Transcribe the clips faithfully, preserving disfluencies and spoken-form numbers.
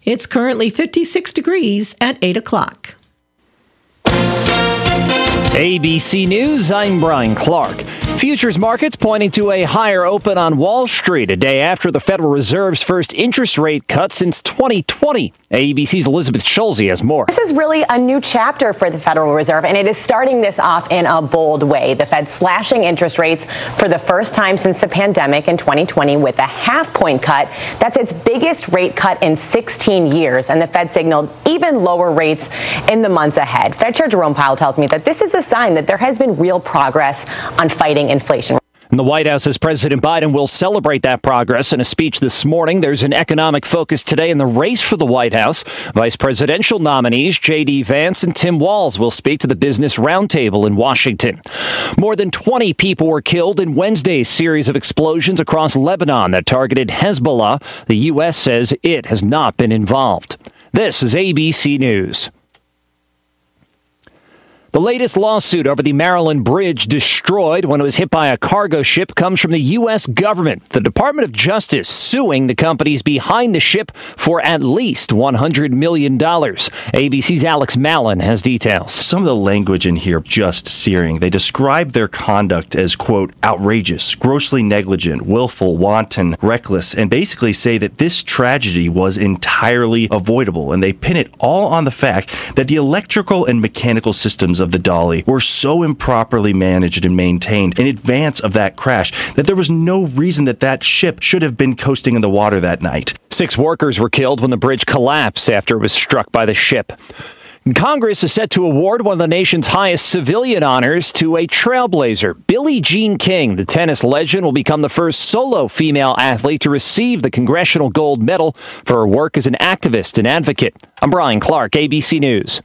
It's currently fifty-six degrees at eight o'clock. A B C News, I'm Brian Clark. Futures markets pointing to a higher open on Wall Street a day after the Federal Reserve's first interest rate cut since twenty twenty. A B C's Elizabeth Schulze has more. This is really a new chapter for the Federal Reserve, and it is starting this off in a bold way. The Fed slashing interest rates for the first time since the pandemic in twenty twenty with a half-point cut. That's its biggest rate cut in sixteen years, and the Fed signaled even lower rates in the months ahead. Fed Chair Jerome Powell tells me that this is a sign that there has been real progress on fighting inflation. And the White House says President Biden will celebrate that progress in a speech this morning. There's an economic focus today in the race for the White House. Vice presidential nominees J D Vance and Tim Walz will speak to the Business Roundtable in Washington. More than twenty people were killed in Wednesday's series of explosions across Lebanon that targeted Hezbollah. The U S says it has not been involved. This is A B C News. The latest lawsuit over the Maryland bridge destroyed when it was hit by a cargo ship comes from the U S government. The Department of Justice suing the companies behind the ship for at least one hundred million dollars. A B C's Alex Mallon has details. Some of the language in here just searing. They describe their conduct as, quote, outrageous, grossly negligent, willful, wanton, reckless, and basically say that this tragedy was entirely avoidable. And they pin it all on the fact that the electrical and mechanical systems of the dolly were so improperly managed and maintained in advance of that crash that there was no reason that that ship should have been coasting in the water that night. Six workers were killed when the bridge collapsed after it was struck by the ship. Congress is set to award one of the nation's highest civilian honors to a trailblazer. Billie Jean King, the tennis legend, will become the first solo female athlete to receive the Congressional Gold Medal for her work as an activist and advocate. I'm Brian Clark, A B C News.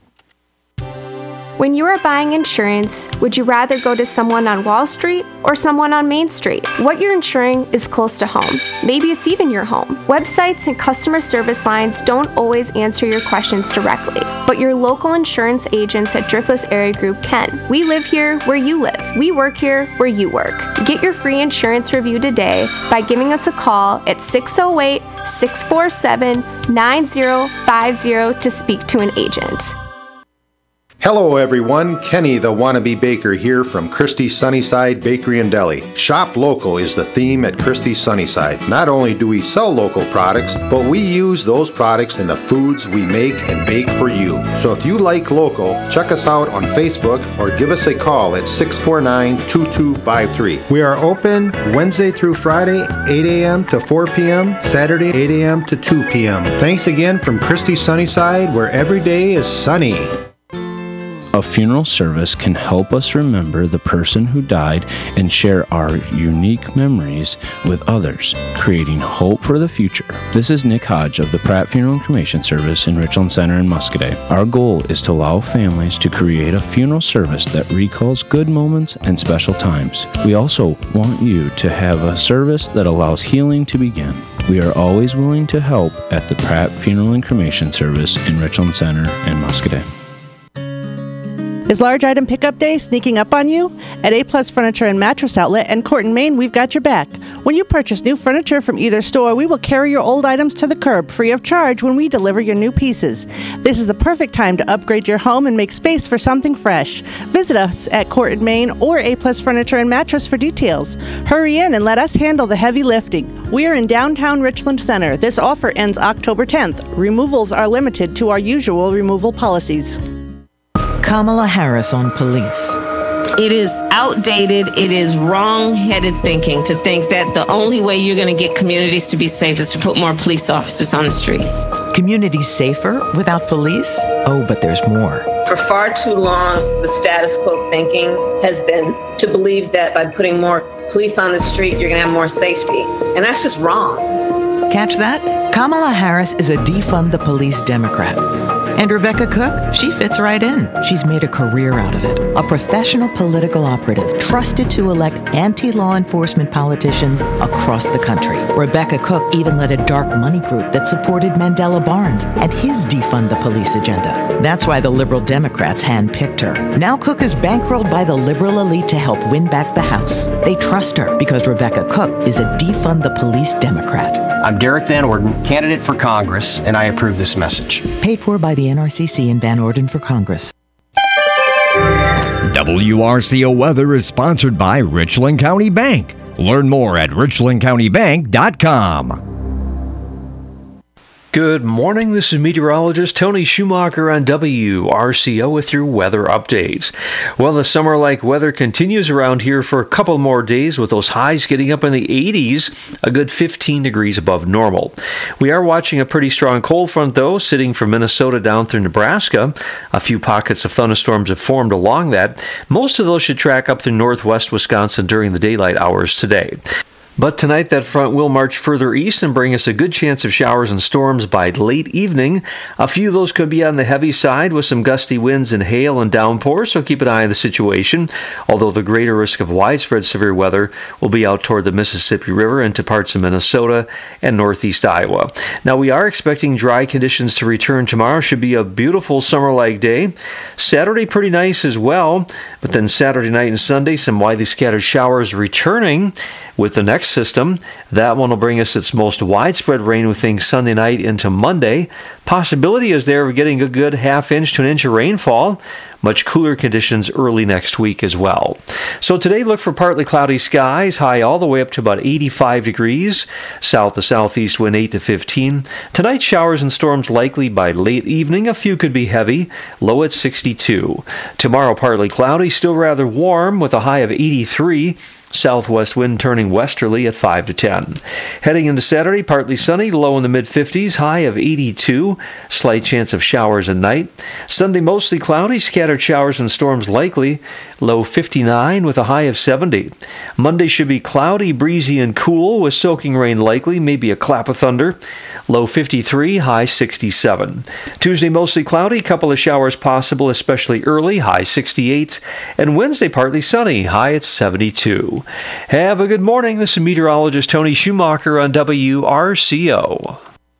When you are buying insurance, would you rather go to someone on Wall Street or someone on Main Street? What you're insuring is close to home. Maybe it's even your home. Websites and customer service lines don't always answer your questions directly, but your local insurance agents at Driftless Area Group can. We live here where you live. We work here where you work. Get your free insurance review today by giving us a call at six oh eight, six four seven, nine oh five oh to speak to an agent. Hello everyone, Kenny the Wannabe Baker here from Christie's Sunnyside Bakery and Deli. Shop local is the theme at Christie's Sunnyside. Not only do we sell local products, but we use those products in the foods we make and bake for you. So if you like local, check us out on Facebook or give us a call at six four nine, two two five three. We are open Wednesday through Friday, eight a.m. to four p.m., Saturday, eight a.m. to two p.m. Thanks again from Christie's Sunnyside, where every day is sunny. A funeral service can help us remember the person who died and share our unique memories with others, creating hope for the future. This is Nick Hodge of the Pratt Funeral and Cremation Service in Richland Center in Muscoda. Our goal is to allow families to create a funeral service that recalls good moments and special times. We also want you to have a service that allows healing to begin. We are always willing to help at the Pratt Funeral and Cremation Service in Richland Center and Muscoda. Is large item pickup day sneaking up on you? At A-Plus Furniture and Mattress Outlet and Corton, Maine, we've got your back. When you purchase new furniture from either store, we will carry your old items to the curb free of charge when we deliver your new pieces. This is the perfect time to upgrade your home and make space for something fresh. Visit us at Corton, Maine or A-Plus Furniture and Mattress for details. Hurry in and let us handle the heavy lifting. We are in downtown Richland Center. This offer ends October tenth. Removals are limited to our usual removal policies. Kamala Harris on police. It is outdated, it is wrong-headed thinking to think that the only way you're going to get communities to be safe is to put more police officers on the street. Communities safer without police? Oh, but there's more. For far too long, the status quo thinking has been to believe that by putting more police on the street, you're going to have more safety. And that's just wrong. Catch that? Kamala Harris is a defund the police Democrat. And Rebecca Cook, she fits right in. She's made a career out of it. A professional political operative trusted to elect anti-law enforcement politicians across the country. Rebecca Cook even led a dark money group that supported Mandela Barnes and his defund the police agenda. That's why the liberal Democrats handpicked her. Now Cook is bankrolled by the liberal elite to help win back the House. They trust her because Rebecca Cook is a defund the police Democrat. I'm Derek Van Orden, candidate for Congress, and I approve this message. Paid for by the N R C C and Van Orden for Congress. W R C O Weather is sponsored by Richland County Bank. Learn more at richland county bank dot com. Good morning, this is meteorologist Tony Schumacher on W R C O with your weather updates. Well, the summer-like weather continues around here for a couple more days with those highs getting up in the eighties, a good fifteen degrees above normal. We are watching a pretty strong cold front, though, sitting from Minnesota down through Nebraska. A few pockets of thunderstorms have formed along that. Most of those should track up through northwest Wisconsin during the daylight hours today. But tonight, that front will march further east and bring us a good chance of showers and storms by late evening. A few of those could be on the heavy side with some gusty winds and hail and downpours, so keep an eye on the situation, although the greater risk of widespread severe weather will be out toward the Mississippi River into parts of Minnesota and northeast Iowa. Now, we are expecting dry conditions to return tomorrow. Should be a beautiful summer-like day. Saturday, pretty nice as well, but then Saturday night and Sunday, some widely scattered showers returning. With the next system, that one will bring us its most widespread rain, we think, Sunday night into Monday. Possibility is there of getting a good half inch to an inch of rainfall. Much cooler conditions early next week as well. So today, look for partly cloudy skies, high all the way up to about eighty-five degrees. South to southeast wind eight to fifteen. Tonight, showers and storms likely by late evening. A few could be heavy, low at sixty-two. Tomorrow, partly cloudy, still rather warm with a high of eighty-three. Southwest wind turning westerly at five to ten. Heading into Saturday, partly sunny, low in the mid-fifties, high of eighty-two. Slight chance of showers at night. Sunday, mostly cloudy, scattered showers and storms likely, low fifty-nine with a high of seventy. Monday should be cloudy, breezy, and cool with soaking rain likely, maybe a clap of thunder, low fifty-three, high sixty-seven. Tuesday, mostly cloudy, couple of showers possible, especially early, high sixty-eight. And Wednesday, partly sunny, high at seventy-two. Have a good morning. This is meteorologist Tony Schumacher on W R C O.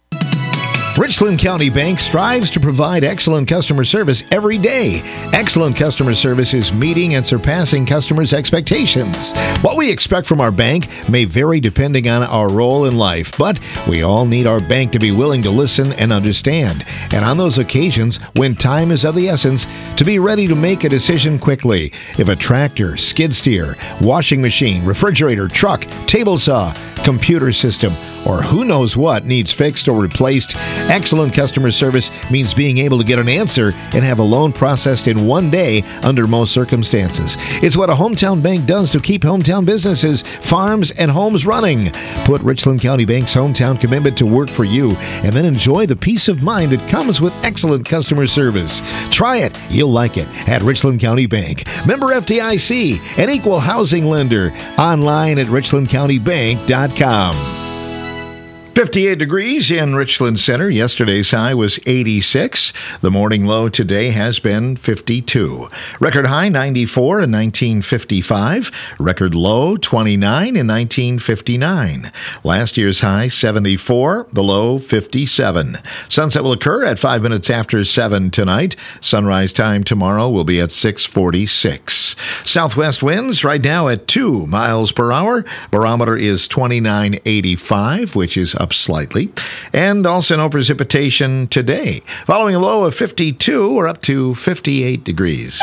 Richland County Bank strives to provide excellent customer service every day. Excellent customer service is meeting and surpassing customers' expectations. What we expect from our bank may vary depending on our role in life, but we all need our bank to be willing to listen and understand. And on those occasions, when time is of the essence, to be ready to make a decision quickly. If a tractor, skid steer, washing machine, refrigerator, truck, table saw, computer system, or who knows what needs fixed or replaced, excellent customer service means being able to get an answer and have a loan processed in one day under most circumstances. It's what a hometown bank does to keep hometown businesses, farms, and homes running. Put Richland County Bank's hometown commitment to work for you and then enjoy the peace of mind that comes with excellent customer service. Try it. You'll like it at Richland County Bank. Member F D I C, an equal housing lender. Online at richland county bank dot com. fifty-eight degrees in Richland Center. Yesterday's high was eighty-six. The morning low today has been fifty-two. Record high ninety-four in nineteen fifty-five. Record low twenty-nine in nineteen fifty-nine. Last year's high seventy-four. The low fifty-seven. Sunset will occur at five minutes after seven tonight. Sunrise time tomorrow will be at six forty-six. Southwest winds right now at two miles per hour. Barometer is twenty-nine eighty-five, which is up slightly, and also no precipitation today. Following a low of fifty-two, we're up to fifty-eight degrees.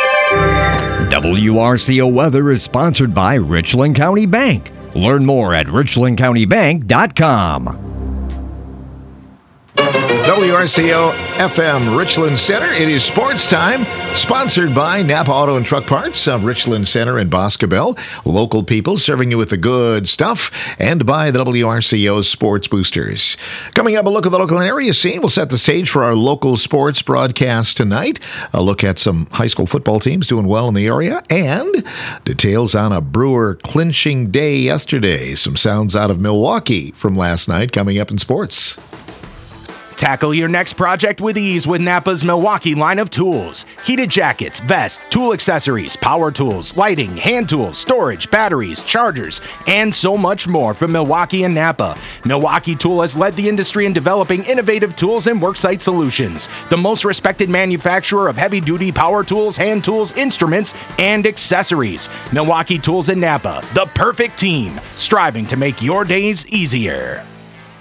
W R C O Weather is sponsored by Richland County Bank. Learn more at richland county bank dot com. W R C O F M Richland Center. It is sports time, sponsored by Napa Auto and Truck Parts of Richland Center and Boscobel. Local people serving you with the good stuff, and by the W R C O Sports Boosters. Coming up, a look at the local area scene. We'll set the stage for our local sports broadcast tonight. A look at some high school football teams doing well in the area, and details on a Brewer clinching day yesterday. Some sounds out of Milwaukee from last night coming up in sports. Tackle your next project with ease with Napa's Milwaukee line of tools. Heated jackets, vests, tool accessories, power tools, lighting, hand tools, storage, batteries, chargers, and so much more from Milwaukee and Napa. Milwaukee Tool has led the industry in developing innovative tools and worksite solutions. The most respected manufacturer of heavy-duty power tools, hand tools, instruments, and accessories. Milwaukee Tools and Napa, the perfect team, striving to make your days easier.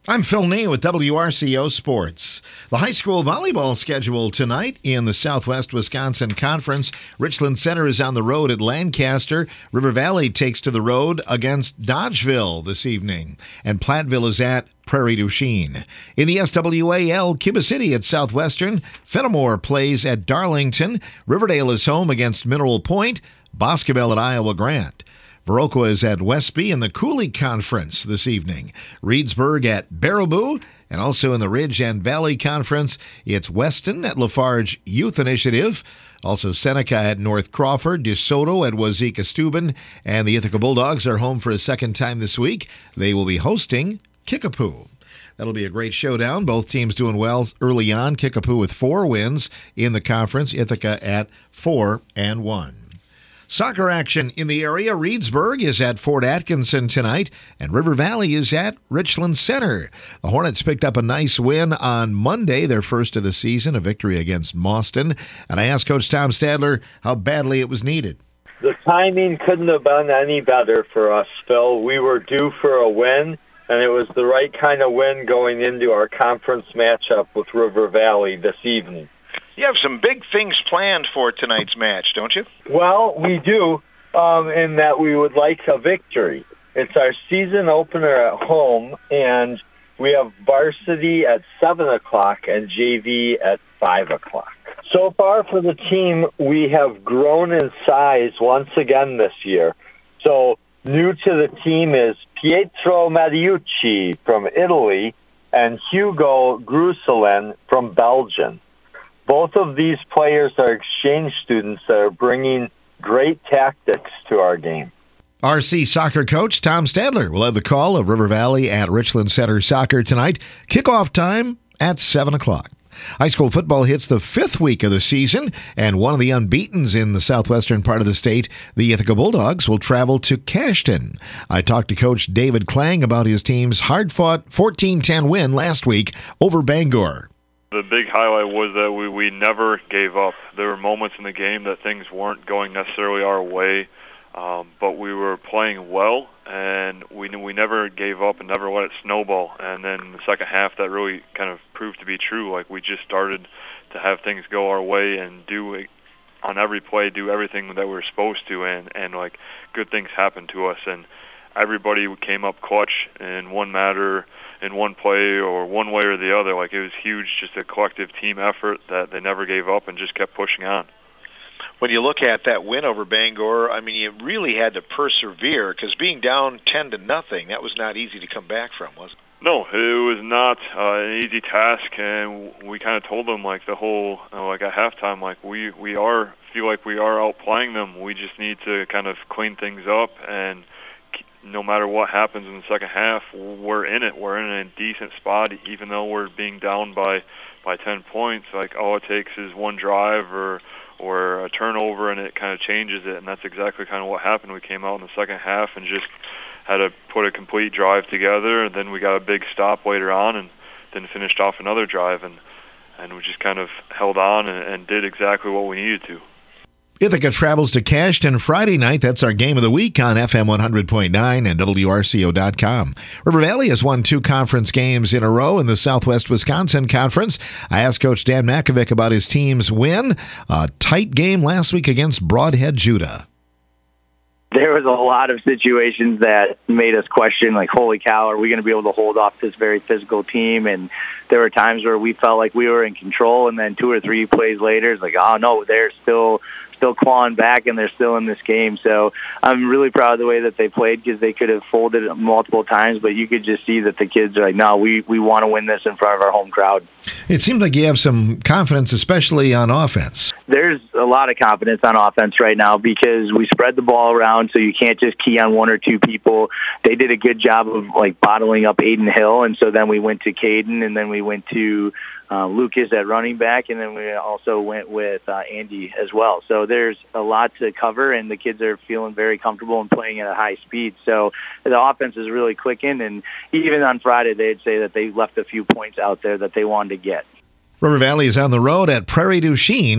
I'm Phil Nee with W R C O Sports. The high school volleyball schedule tonight in the Southwest Wisconsin Conference. Richland Center is on the road at Lancaster. River Valley takes to the road against Dodgeville this evening. And Platteville is at Prairie du Chien. In the S W A L, Kiba City at Southwestern. Fenimore plays at Darlington. Riverdale is home against Mineral Point. Boscobel at Iowa Grant. Viroqua is at Westby in the Cooley Conference this evening. Reedsburg at Baraboo, and also in the Ridge and Valley Conference, it's Weston at Lafarge Youth Initiative. Also Seneca at North Crawford, DeSoto at Wazeeka Steuben, and the Ithaca Bulldogs are home for a second time this week. They will be hosting Kickapoo. That'll be a great showdown. Both teams doing well early on. Kickapoo with four wins in the conference. Ithaca at four and one. Soccer action in the area. Reedsburg is at Fort Atkinson tonight, and River Valley is at Richland Center. The Hornets picked up a nice win on Monday, their first of the season, a victory against Mauston. And I asked Coach Tom Stadler how badly it was needed. The timing couldn't have been any better for us, Phil. We were due for a win, and it was the right kind of win going into our conference matchup with River Valley this evening. You have some big things planned for tonight's match, don't you? Well, we do, um, in that we would like a victory. It's our season opener at home, and we have varsity at seven o'clock and J V at five o'clock. So far for the team, we have grown in size once again this year. So new to the team is Pietro Mariucci from Italy and Hugo Gruselin from Belgium. Both of these players are exchange students that are bringing great tactics to our game. R C soccer coach Tom Stadler will have the call of River Valley at Richland Center Soccer tonight. Kickoff time at seven o'clock. High school football hits the fifth week of the season, and one of the unbeatens in the southwestern part of the state, the Ithaca Bulldogs, will travel to Cashton. I talked to Coach David Klang about his team's hard-fought fourteen ten win last week over Bangor. The big highlight was that we, we never gave up. There were moments in the game that things weren't going necessarily our way, um, but we were playing well, and we we never gave up and never let it snowball. And then in the second half, that really kind of proved to be true. Like, we just started to have things go our way and do, on every play, do everything that we were supposed to, and, and like, good things happened to us. And everybody came up clutch in one matter, in one play or one way or the other. Like, it was huge, just a collective team effort that they never gave up and just kept pushing on. When you look at that win over Bangor, I mean, you really had to persevere, because being down ten to nothing, that was not easy to come back from, was it? No, it was not uh, an easy task, and we kind of told them, like, the whole, uh, like at halftime, like, we, we are, feel like we are outplaying them. We just need to kind of clean things up, and no matter what happens in the second half, we're in it. We're in a decent spot, even though we're being down by, by ten points. Like, all it takes is one drive or or a turnover, and it kind of changes it. And that's exactly kind of what happened. We came out in the second half and just had to put a complete drive together, and then we got a big stop later on, and then finished off another drive, and and we just kind of held on and, and did exactly what we needed to. Ithaca travels to Cashton Friday night. That's our game of the week on F M one hundred point nine and W R C O dot com. River Valley has won two conference games in a row in the Southwest Wisconsin Conference. I asked Coach Dan Makovic about his team's win. A tight game last week against Broadhead Judah. There was a lot of situations that made us question, like, holy cow, are we going to be able to hold off this very physical team? And there were times where we felt like we were in control, and then two or three plays later, it's like, oh, no, they're still still clawing back, and they're still in this game. So I'm really proud of the way that they played, because they could have folded it multiple times, but you could just see that the kids are like, no, we, we want to win this in front of our home crowd. It seems like you have some confidence, especially on offense. There's a lot of confidence on offense right now, because we spread the ball around, so you can't just key on one or two people. They did a good job of, like, bottling up Aiden Hill, and so then we went to Caden, and then we went to Uh, Lucas at running back, and then we also went with uh, Andy as well. So there's a lot to cover, and the kids are feeling very comfortable and playing at a high speed. So the offense is really clicking, and even on Friday they'd say that they left a few points out there that they wanted to get. River Valley is on the road at Prairie du Chien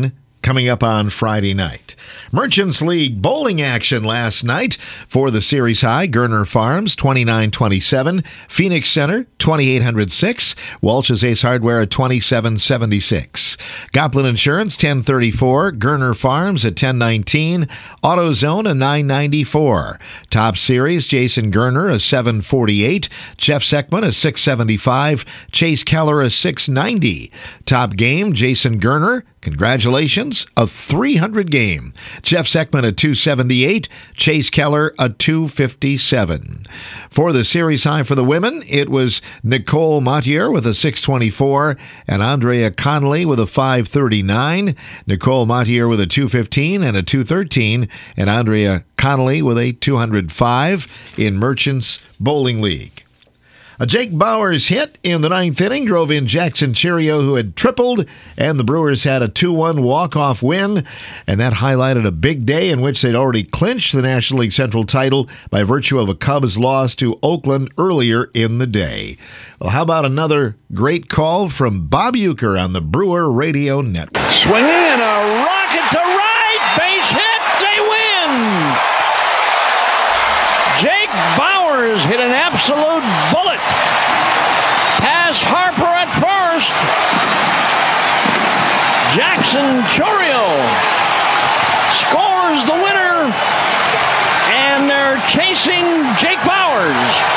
coming up on Friday night. Merchants League bowling action last night for the series high. Gerner Farms twenty-nine twenty-seven, Phoenix Center twenty-eight oh six, Walsh's Ace Hardware at twenty-seven seventy-six. Goplin Insurance ten thirty-four, Gerner Farms at ten nineteen, AutoZone a nine ninety-four. Top Series, Jason Gerner a seven forty-eight, Jeff Seckman a six seventy-five, Chase Keller a six ninety. Top Game, Jason Gerner, congratulations, a three hundred game. Jeff Seckman a two seventy-eight, Chase Keller a two fifty-seven. For the series high for the women, it was Nicole Mathieu with a six twenty-four and Andrea Connolly with a five thirty-nine. Nicole Mathieu with a two fifteen and a two thirteen, and Andrea Connolly with a two oh five in Merchants Bowling League. A Jake Bowers hit in the ninth inning drove in Jackson Cheerio, who had tripled, and the Brewers had a two one walk-off win, and that highlighted a big day in which they'd already clinched the National League Central title by virtue of a Cubs loss to Oakland earlier in the day. Well, how about another great call from Bob Uecker on the Brewer Radio Network? Swinging and a rocket to right, base hit, they win! Jake Bowers hit an absolute bullet past Harper at first. Jackson Chorio scores the winner, and they're chasing Jake Bowers.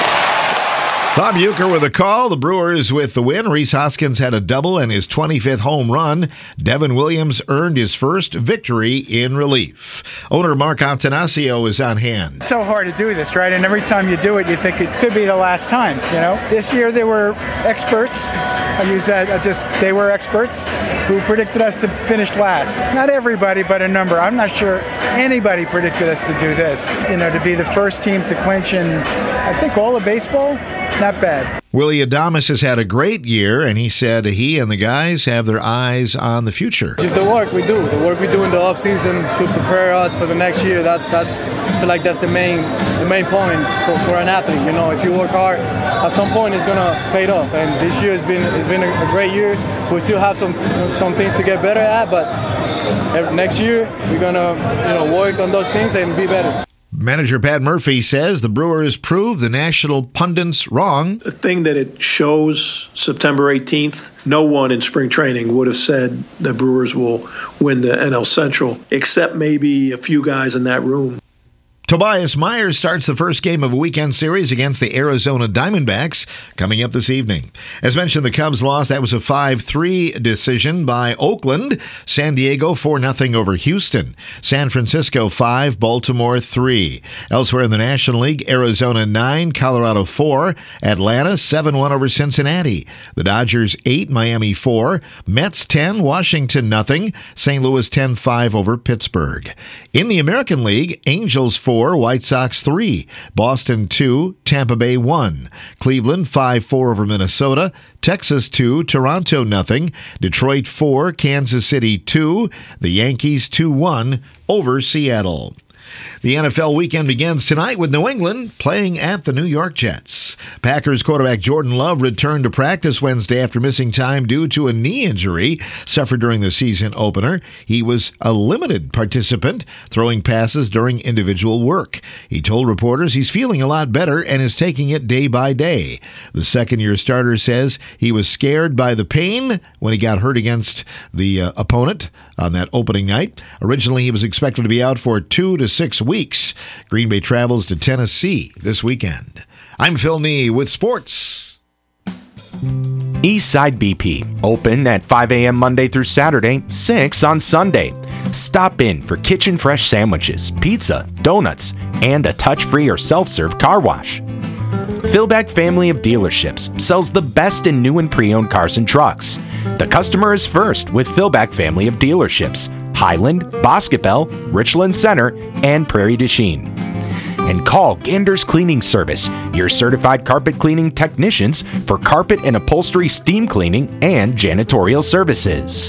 Bob Uecker with a call. The Brewers with the win. Rhys Hoskins had a double and his twenty-fifth home run. Devin Williams earned his first victory in relief. Owner Mark Antanasio is on hand. It's so hard to do this, right? And every time you do it, you think it could be the last time, you know? This year there were experts. I use that, I just, they were experts who predicted us to finish last. Not everybody, but a number. I'm not sure anybody predicted us to do this. You know, to be the first team to clinch in, I think, all of baseball. Not bad. Willie Adames has had a great year, and he said he and the guys have their eyes on the future. Just the work we do, the work we do in the off season to prepare us for the next year. That's that's. I feel like that's the main the main point for, for an athlete. You know, if you work hard, at some point it's gonna pay off. And this year has been it's been a, a great year. We still have some some things to get better at, but next year we're gonna you know work on those things and be better. Manager Pat Murphy says the Brewers proved the national pundits wrong. The thing that it shows September eighteenth, no one in spring training would have said the Brewers will win the N L Central, except maybe a few guys in that room. Tobias Myers starts the first game of a weekend series against the Arizona Diamondbacks coming up this evening. As mentioned, the Cubs lost. That was a five three decision by Oakland. San Diego four nothing over Houston. San Francisco five, Baltimore three. Elsewhere in the National League, Arizona nine, Colorado four. Atlanta seven one over Cincinnati. The Dodgers eight, Miami four. Mets ten, Washington nothing. Saint Louis ten five over Pittsburgh. In the American League, Angels four, White Sox three, Boston two, Tampa Bay one, Cleveland five four over Minnesota, Texas two, Toronto nothing, Detroit four, Kansas City two, the Yankees two one over Seattle. The N F L weekend begins tonight with New England playing at the New York Jets. Packers quarterback Jordan Love returned to practice Wednesday after missing time due to a knee injury suffered during the season opener. He was a limited participant, throwing passes during individual work. He told reporters he's feeling a lot better and is taking it day by day. The second-year starter says he was scared by the pain when he got hurt against the uh, opponent on that opening night. Originally, he was expected to be out for two to six weeks. Green Bay travels to Tennessee this weekend. I'm Phil Nee with sports. Eastside B P, open at five a.m. Monday through Saturday, six on Sunday. Stop in for kitchen fresh sandwiches, pizza, donuts, and a touch-free or self-serve car wash. Philbeck Family of Dealerships sells the best in new and pre-owned cars and trucks. The customer is first with Philbeck Family of Dealerships, Highland, Boscobel, Richland Center, and Prairie du Chien. And call Gander's Cleaning Service, your certified carpet cleaning technicians for carpet and upholstery steam cleaning and janitorial services.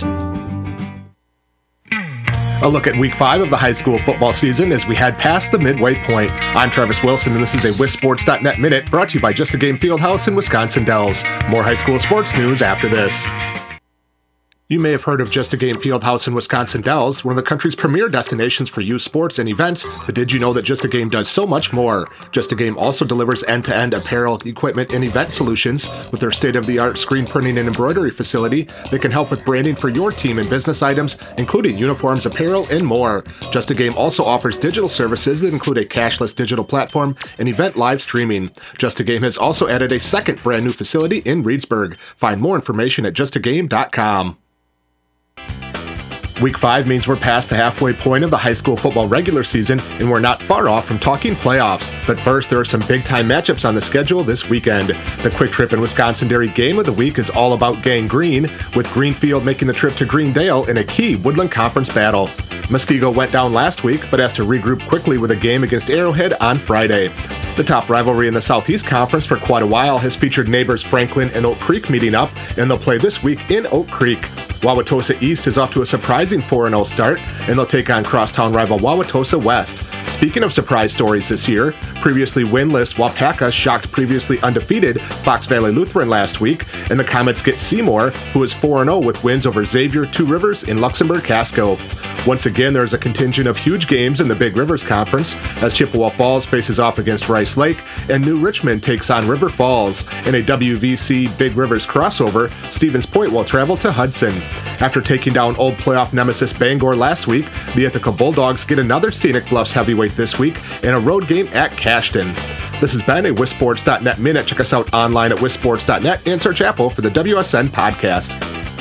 A look at week five of the high school football season as we head past the midway point. I'm Travis Wilson, and this is a Wis Sports dot net Minute brought to you by Just a Game Fieldhouse in Wisconsin Dells. More high school sports news after this. You may have heard of Just a Game Fieldhouse in Wisconsin Dells, one of the country's premier destinations for youth sports and events, but did you know that Just a Game does so much more? Just a Game also delivers end-to-end apparel, equipment, and event solutions with their state-of-the-art screen printing and embroidery facility that can help with branding for your team and business items, including uniforms, apparel, and more. Just a Game also offers digital services that include a cashless digital platform and event live streaming. Just a Game has also added a second brand new facility in Reedsburg. Find more information at just a game dot com. Week five means we're past the halfway point of the high school football regular season, and we're not far off from talking playoffs. But first, there are some big-time matchups on the schedule this weekend. The Quick Trip in Wisconsin Dairy Game of the Week is all about Gang Green, with Greenfield making the trip to Greendale in a key Woodland Conference battle. Muskego went down last week, but has to regroup quickly with a game against Arrowhead on Friday. The top rivalry in the Southeast Conference for quite a while has featured neighbors Franklin and Oak Creek meeting up, and they'll play this week in Oak Creek. Wauwatosa East is off to a surprising four and oh start, and they'll take on crosstown rival Wauwatosa West. Speaking of surprise stories this year, previously winless Wapaka shocked previously undefeated Fox Valley Lutheran last week, and the Comets get Seymour, who is four and oh with wins over Xavier, Two Rivers, and Luxembourg Casco. Once again, there's a contingent of huge games in the Big Rivers Conference, as Chippewa Falls faces off against Rice Lake, and New Richmond takes on River Falls. In a W V C Big Rivers crossover, Stevens Point will travel to Hudson. After taking down old playoff nemesis Bangor last week, the Ithaca Bulldogs get another Scenic Bluffs heavyweight this week in a road game at Cashton. This has been a Wissports dot net Minute. Check us out online at Wissports dot net and search Apple for the W S N podcast.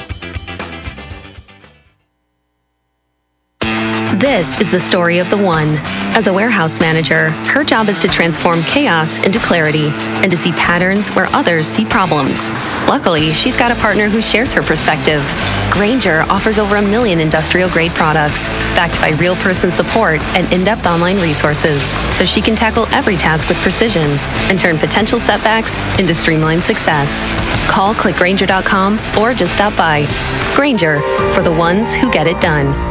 This is the story of the one. As a warehouse manager, her job is to transform chaos into clarity and to see patterns where others see problems. Luckily, she's got a partner who shares her perspective. Grainger offers over a million industrial-grade products, backed by real-person support and in-depth online resources, so she can tackle every task with precision and turn potential setbacks into streamlined success. Call click grainger dot com or just stop by. Grainger, for the ones who get it done.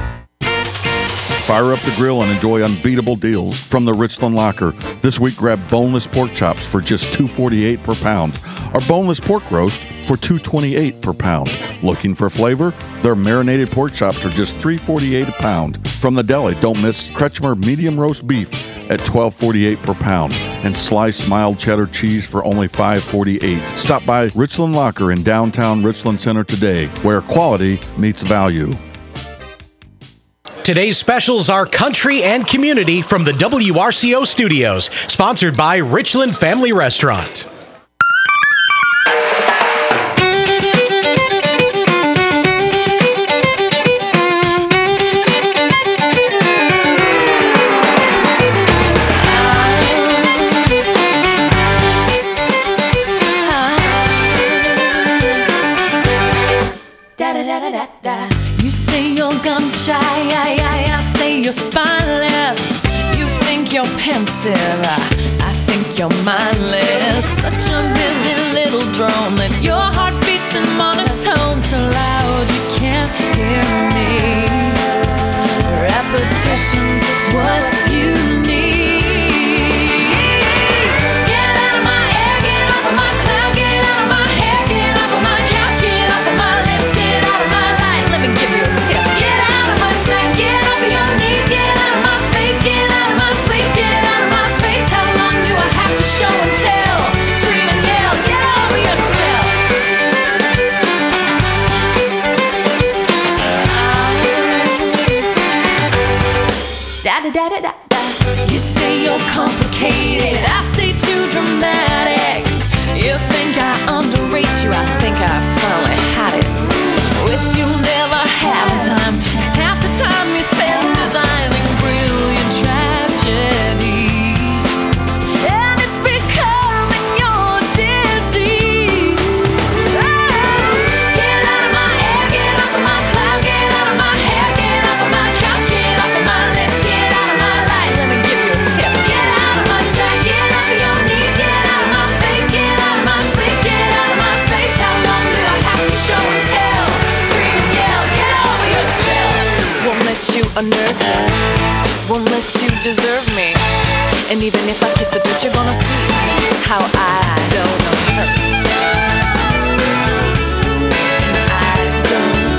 Fire up the grill and enjoy unbeatable deals from the Richland Locker. This week, grab boneless pork chops for just two dollars and forty-eight cents per pound, or boneless pork roast for two dollars and twenty-eight cents per pound. Looking for flavor? Their marinated pork chops are just three dollars and forty-eight cents a pound. From the deli, don't miss Kretschmer medium roast beef at twelve dollars and forty-eight cents per pound, and sliced mild cheddar cheese for only five dollars and forty-eight cents. Stop by Richland Locker in downtown Richland Center today, where quality meets value. Today's specials are country and community from the W R C O studios, sponsored by Richland Family Restaurant. You say you're gun shy, I, I, I say you're spineless. You think you're pensive, I, I think you're mindless. Such a busy little drone that your heart beats in monotone, so loud you can't hear me. Repetitions is what you need. Get out of my air, get off of my cloud, get out of my hair, get off of my couch, get off of my lips, get out of my life. Let me give you a tip. Get out of my sight, get off of your knees, get out of my face, get out of my sleep, get out of my space. How long do I have to show and tell? Scream and yell, get over yourself. Da da da da da da. You say you're complicated, I say too dramatic. You think I underrate you, I think I finally had it. With you never having time, 'cause half the time you spend designing brilliant tragedies, and it's becoming your disease. Oh, get out of my air, get off of my cloud, get out of my hair, get off of my couch, get off of my lips, get out of my light. Let me give you a tip. Get out of my sight, get off of your knees, get out of my face, get out of my sleep, get out of my space. How long do I have to show and tell? Scream and yell, get over yourself. Won't let you unnerve me, won't let you deserve me. And even if I kiss a dirt, you're gonna see how I don't hurt. And I don't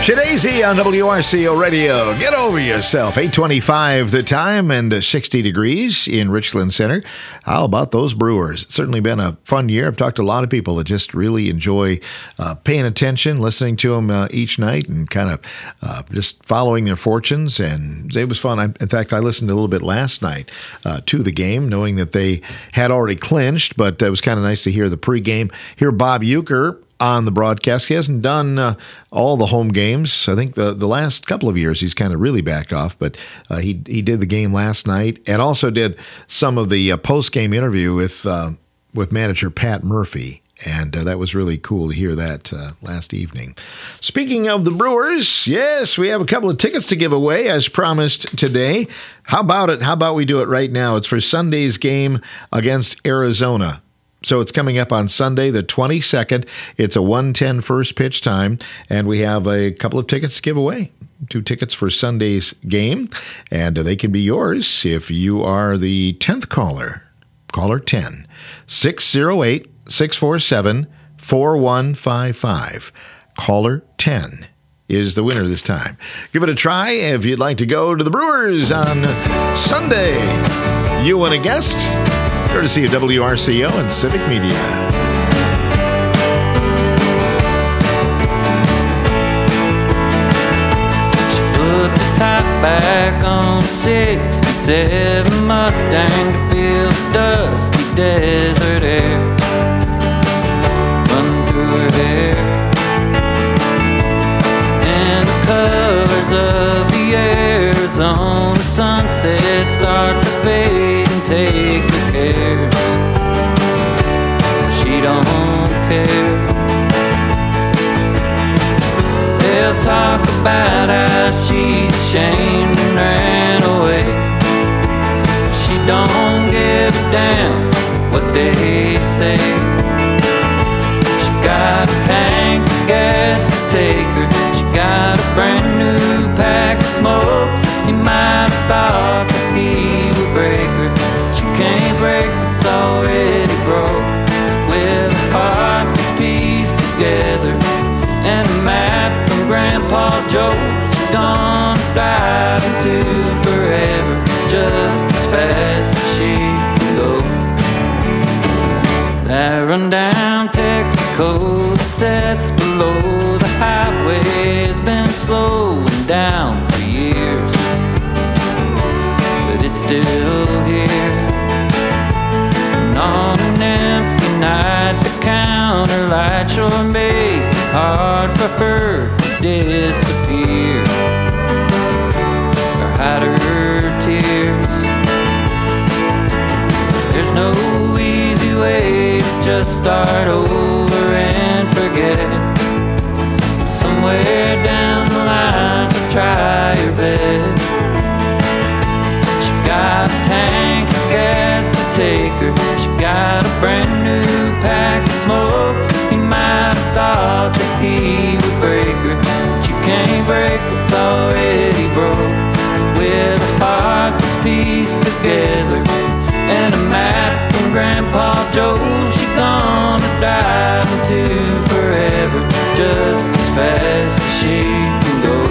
Shadazy on W R C O Radio. Get over yourself. eight twenty-five the time and sixty degrees in Richland Center. How about those Brewers? It's certainly been a fun year. I've talked to a lot of people that just really enjoy uh, paying attention, listening to them uh, each night, and kind of uh, just following their fortunes. And it was fun. I, in fact, I listened a little bit last night uh, to the game, knowing that they had already clinched, but it was kind of nice to hear the pregame. Hear Bob Uecker on the broadcast. He hasn't done uh, all the home games. I think the, the last couple of years he's kind of really backed off, but uh, he he did the game last night and also did some of the uh, post-game interview with uh, with manager Pat Murphy, and uh, that was really cool to hear that uh, last evening. Speaking of the Brewers, yes, we have a couple of tickets to give away as promised today. How about it? How about we do it right now? It's for Sunday's game against Arizona. So it's coming up on Sunday, the twenty-second. It's a one ten first pitch time, and we have a couple of tickets to give away. Two tickets for Sunday's game, and they can be yours if you are the tenth caller. Caller ten, six oh eight, six four seven, four one five five. Caller ten is the winner this time. Give it a try if you'd like to go to the Brewers on Sunday. You want a guest? Courtesy of W R C O and Civic Media. She put the top back on sixty-seven Mustang to feel the dusty desert air running through her hair. And the colors of the Arizona sunset start to fade and take the cares. She don't care. They'll talk about how she's ashamed and ran away. She don't give a damn what they say. She got a tank of gas to take her. She got a brand new pack of smokes. He might have thought that he would break her. She can't break, it's already broke. So with a heart that's pieced together and a map from Grandpa Joe, she's gonna drive into forever just as fast as she can go. That rundown Texaco that sits below the highway has been slowing down for years, but it's still here. And on an empty night, the counter lights sure make it hard for her to disappear or hide her tears. There's no easy way to just start over and forget. Somewhere down the line you'll try your best. She got a tank of gas to take her. She got a brand new pack of smokes. He might have thought that he would break her, but you can't break what's already broke. So with a heart that's pieced together and a map from Grandpa Joe, she gonna dive into forever just as fast as she can go.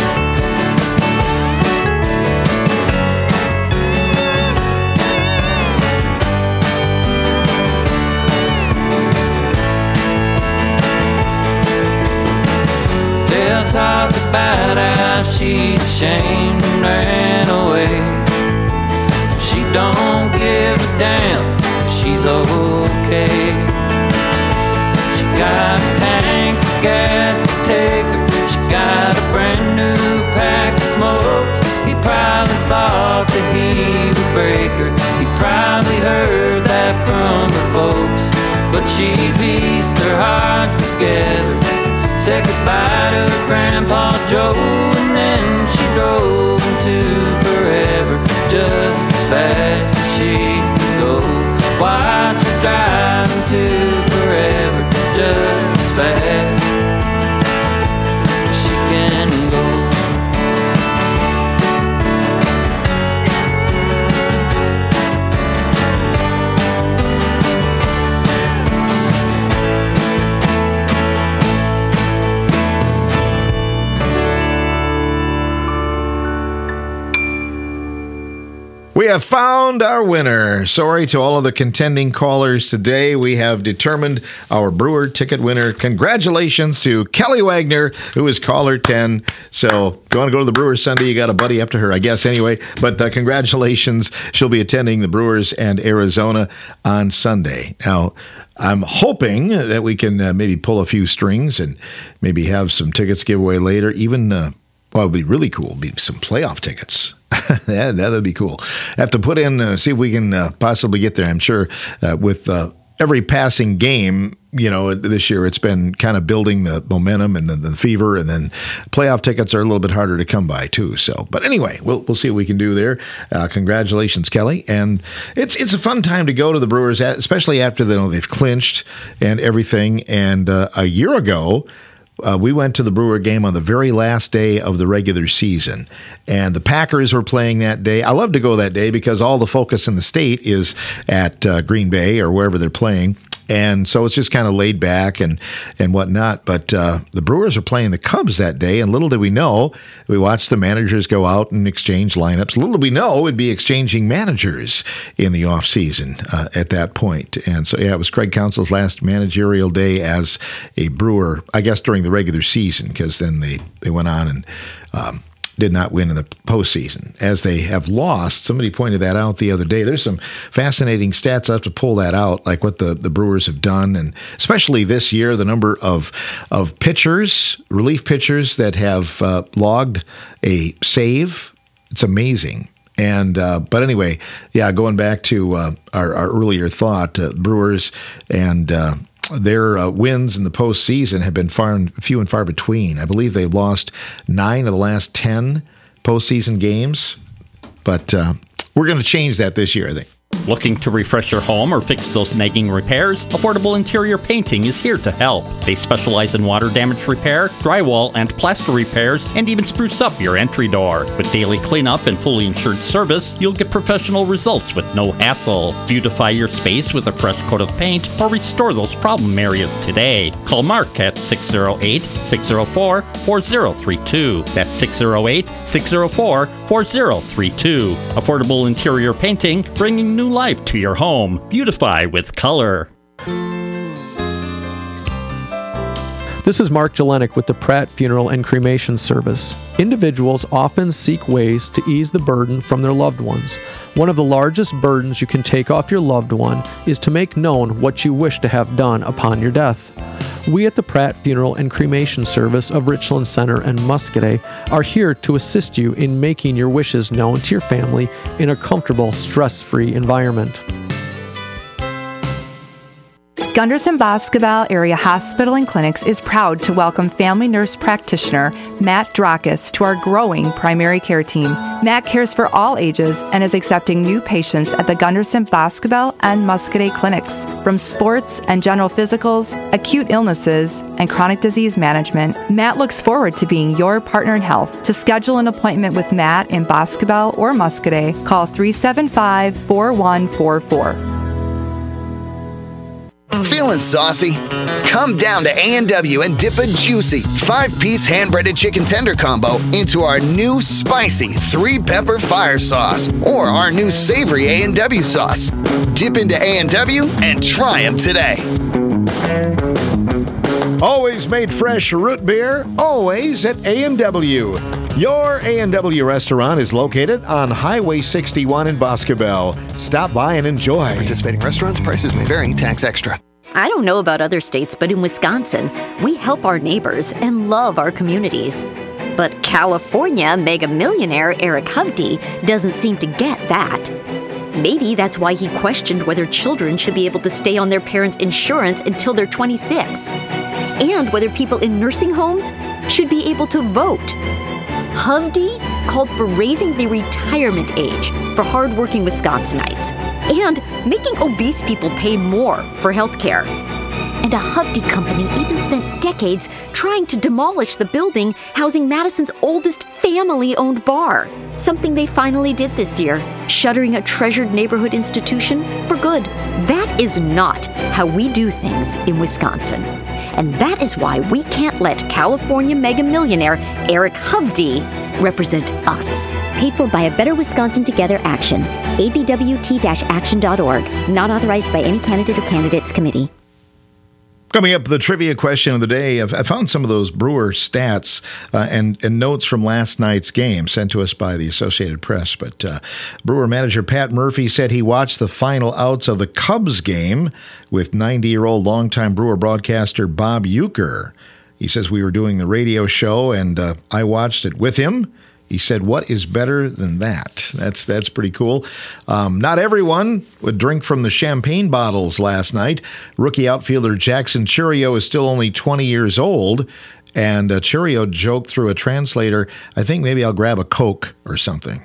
They'll talk about how she's ashamed and ran away. She don't give a damn, she's okay. She got a tank of gas to take her. She got a brand new pack of smokes. He probably thought that he would break her. He probably heard that from her folks, but she pieced her heart together, said goodbye to her Grandpa Joe, and then she drove into forever just as fast as she can go. Watch her drive into forever just as fast as she can go. have found our winner. Sorry to all of the contending callers today. We have determined our Brewer ticket winner. Congratulations to Kelly Wagner, who is caller ten. So if you want to go to the Brewers Sunday, you got a buddy up to her, I guess, anyway. But uh, congratulations. She'll be attending the Brewers and Arizona on Sunday. Now, I'm hoping that we can uh, maybe pull a few strings and maybe have some tickets give away later. Even, uh, well, it would be really cool, be some playoff tickets. Yeah, that would be cool. Have to put in, uh, see if we can uh, possibly get there. I'm sure uh, with uh, every passing game, you know, this year it's been kind of building the momentum and the, the fever, and then playoff tickets are a little bit harder to come by too. So, but anyway, we'll we'll see what we can do there. Uh, congratulations, Kelly, and it's it's a fun time to go to the Brewers, especially after they, you know, they've clinched and everything. And uh, a year ago, Uh, we went to the Brewer game on the very last day of the regular season, and the Packers were playing that day. I love to go that day because all the focus in the state is at uh, Green Bay or wherever they're playing. And so it's just kind of laid back and, and whatnot. But uh, the Brewers are playing the Cubs that day, and little did we know, we watched the managers go out and exchange lineups. Little did we know we'd be exchanging managers in the offseason uh, at that point. And so, yeah, it was Craig Counsell's last managerial day as a Brewer, I guess during the regular season, because then they, they went on and um, did not win in the postseason, as they have lost. Somebody pointed that out the other day. There's some fascinating stats. I have to pull that out, like what the, the Brewers have done, and especially this year, the number of of pitchers, relief pitchers that have uh, logged a save. It's amazing. And uh, but anyway, yeah, going back to uh, our, our earlier thought, uh, Brewers and uh, their uh, wins in the postseason have been far and few and far between. I believe they lost nine of the last ten postseason games, but uh, we're going to change that this year, I think. Looking to refresh your home or fix those nagging repairs? Affordable Interior Painting is here to help. They specialize in water damage repair, drywall and plaster repairs, and even spruce up your entry door. With daily cleanup and fully insured service, you'll get professional results with no hassle. Beautify your space with a fresh coat of paint or restore those problem areas today. Call Mark at six oh eight, six oh four, four oh three two. That's six oh eight, six oh four, four oh three two. Affordable Interior Painting, bringing new life to your home. Beautify with color. This is Mark Jelenic with the Pratt Funeral and Cremation Service. Individuals often seek ways to ease the burden from their loved ones. One of the largest burdens you can take off your loved one is to make known what you wish to have done upon your death. We at the Pratt Funeral and Cremation Service of Richland Center and Muscoda are here to assist you in making your wishes known to your family in a comfortable, stress-free environment. Gunderson Boscobel Area Hospital and Clinics is proud to welcome family nurse practitioner Matt Drakis to our growing primary care team. Matt cares for all ages and is accepting new patients at the Gunderson Boscobel and Muscoda clinics. From sports and general physicals, acute illnesses, and chronic disease management, Matt looks forward to being your partner in health. To schedule an appointment with Matt in Boscobel or Muscoda, call three seven five, four one four four. Feeling saucy? Come down to A and W and dip a juicy five-piece hand-breaded chicken tender combo into our new spicy three-pepper fire sauce or our new savory A and W sauce. Dip into A and W and try them today. Always made fresh root beer, always at A and W. Your A and W restaurant is located on Highway sixty-one in Boscobel. Stop by and enjoy. Participating restaurants, prices may vary, tax extra. I don't know about other states, but in Wisconsin, we help our neighbors and love our communities. But California mega millionaire Eric Hovde doesn't seem to get that. Maybe that's why he questioned whether children should be able to stay on their parents' insurance until they're twenty-six, and whether people in nursing homes should be able to vote. Hovde called for raising the retirement age for hardworking Wisconsinites and making obese people pay more for health care. And a Hovde company even spent decades trying to demolish the building housing Madison's oldest family-owned bar, something they finally did this year, shuttering a treasured neighborhood institution for good. That is not how we do things in Wisconsin. And that is why we can't let California mega millionaire Eric Hovde represent us. Paid for by a Better Wisconsin Together Action. A B W T action dot org. Not authorized by any candidate or candidates committee. Coming up, the trivia question of the day. I've, I found some of those Brewer stats uh, and, and notes from last night's game sent to us by the Associated Press. But uh, Brewer manager Pat Murphy said he watched the final outs of the Cubs game with ninety-year-old longtime Brewer broadcaster Bob Uecker. He says we were doing the radio show, and uh, I watched it with him. He said, what is better than that? That's that's pretty cool. Um, not everyone would drink from the champagne bottles last night. Rookie outfielder Jackson Chourio is still only twenty years old, and uh, Chourio joked through a translator, I think maybe I'll grab a Coke or something.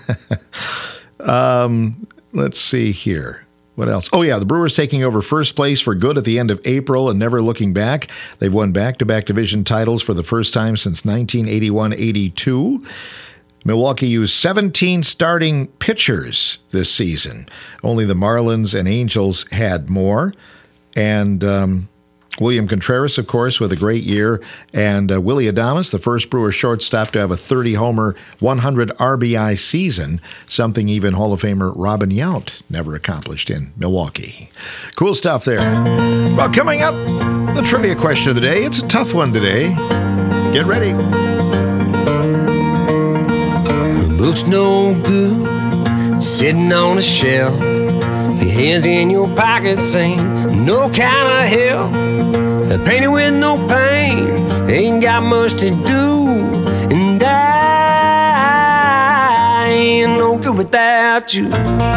um, let's see here. What else? Oh, yeah, the Brewers taking over first place for good at the end of April and never looking back. They've won back-to-back division titles for the first time since nineteen eighty-one eighty-two. Milwaukee used seventeen starting pitchers this season. Only the Marlins and Angels had more. And um, William Contreras, of course, with a great year. And uh, Willie Adames, the first Brewer shortstop to have a thirty-homer, one hundred R B I season, something even Hall of Famer Robin Yount never accomplished in Milwaukee. Cool stuff there. Well, coming up, the trivia question of the day. It's a tough one today. Get ready. The book's no good, sitting on a shelf. Your hands in your pockets ain't no kind of help. Painted with no paint, ain't got much to do. And I ain't no good without you.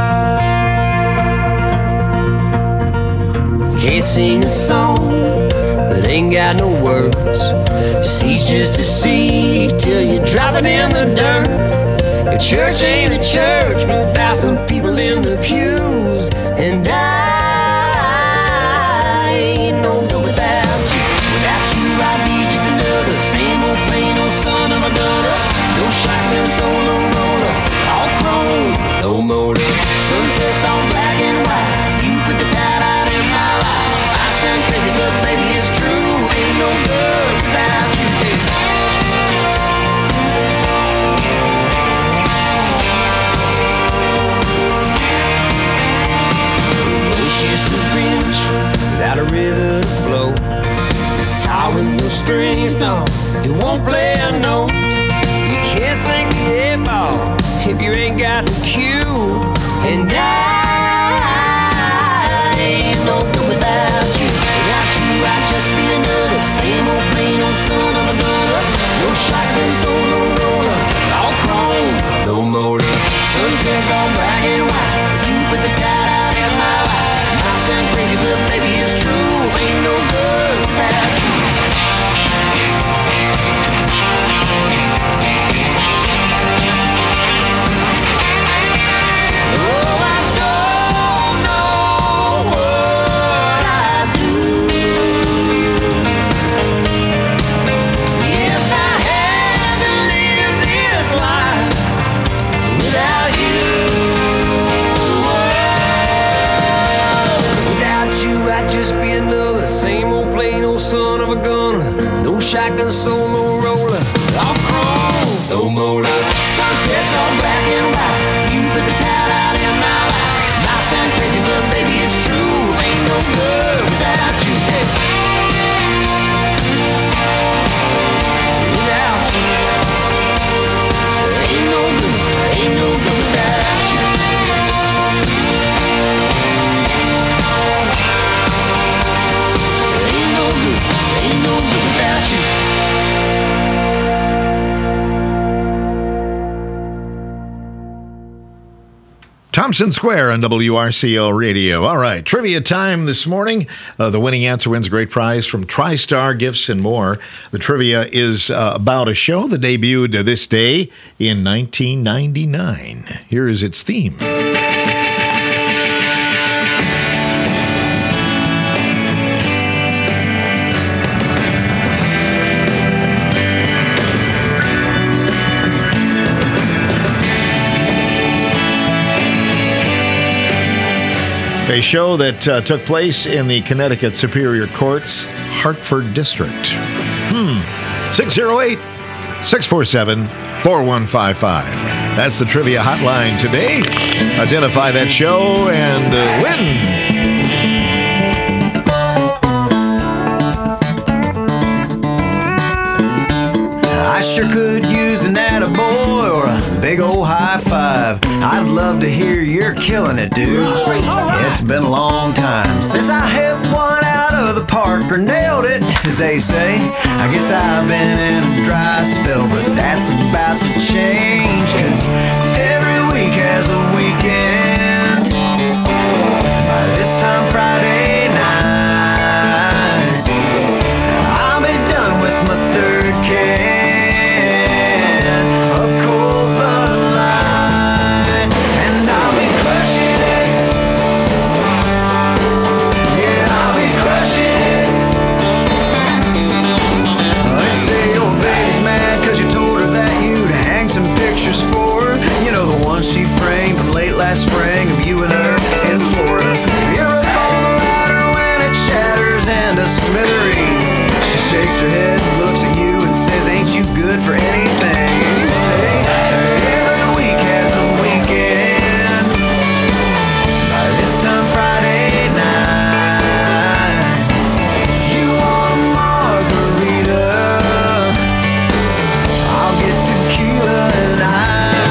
Can't sing a song that ain't got no words. See's just a seed till you drop it in the dirt. A church ain't a church without some people in the pews. And I ain't no good without you. Without you I'd be just another same old plain old son of a gunner. No shotgun solo roller, all chrome, no motor. Sunsets on black and white, you put the tide out in my life. I sound crazy but baby it's true. Ain't no good without you. Without a river to flow, guitar with no strings, no, it won't play a note. You can't sing the hip hop if you ain't got the cue. And I ain't no good without you. Without you I'd just be another same old plain old son of a gunner. No shotgun solo roller, all chrome, no motor. Sunsets all black and white, you put the tide out in my life. I sound crazy, but baby, it's true. Ain't no good without you. Oh, I don't know what I'd do if I had to live this life without you. I'd just be another same old plain old son of a gunner. No shotgun solo roller, all chrome, no motor. Sunsets all black and white, you put the tide out in my life. I sound crazy but baby it's true. Ain't no good without you. Hey. Without you, ain't no good, ain't no good without you. Thompson Square on W R C O Radio. All right, trivia time this morning. Uh, the winning answer wins a great prize from TriStar Gifts and More. The trivia is uh, about a show that debuted uh, this day in nineteen ninety-nine. Here is its theme. A show that uh, took place in the Connecticut Superior Court's Hartford District. Hmm. six oh eight, six four seven, four one five five. That's the trivia hotline today. Identify that show and uh, win. I sure could use an attaboy or a big old high five. I'd love to hear you're killing it, dude. It's been a long time since I hit one out of the park or nailed it, as they say. I guess I've been in a dry spell, but that's about to change, 'cause every week has a weekend. By this time Friday night, I'll be done with my third can. She framed from late last spring of you and her in Florida. You're up on the ladder when it shatters into smithereens. She shakes her head, looks at you and says, ain't you good for anything? And you say, every week has a weekend. By this time Friday night, if you want a margarita, I'll get tequila and I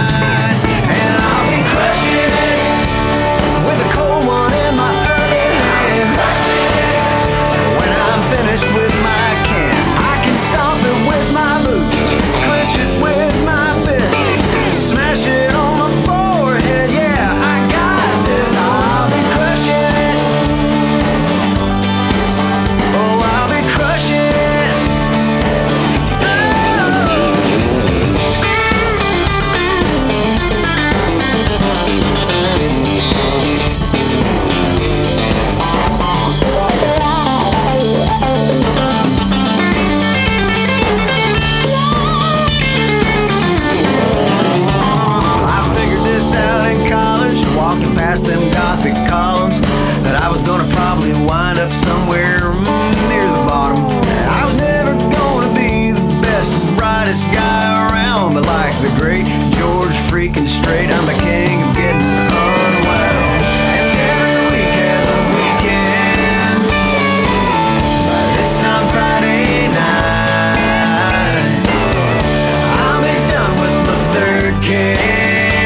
with my can, I can stomp it with my boot, clench it with my fist, smash it on my forehead. Yeah, I got this. I'll be crushing it. Oh, I'll be crushing past them gothic columns, that I was gonna probably wind up somewhere mm, near the bottom. I was never gonna be the best, brightest guy around, but like the great George freaking Strait, I'm the king of getting unwound. And every week has a weekend. By this time Friday night, I'll be done with my third can.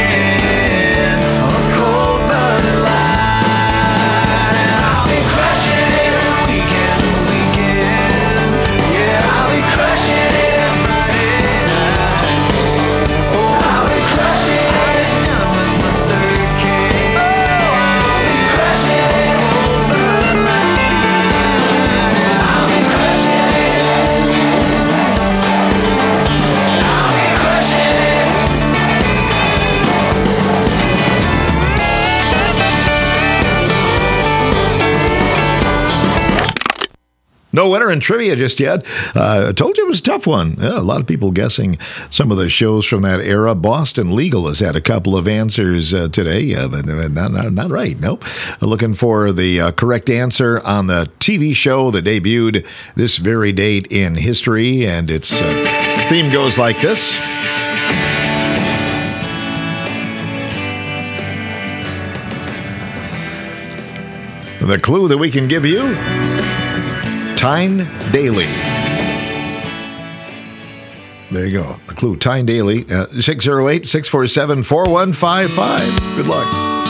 No winner in trivia just yet. Uh, I told you it was a tough one. Yeah, a lot of people guessing some of the shows from that era. Boston Legal has had a couple of answers uh, today, uh, but not, not, not right. Nope. Uh, looking for the uh, correct answer on the T V show that debuted this very date in history, and its uh, theme goes like this. The clue that we can give you: Tyne Daly. There you go. The clue, Tyne Daly. Uh, six oh eight, six four seven, four one five five. Good luck.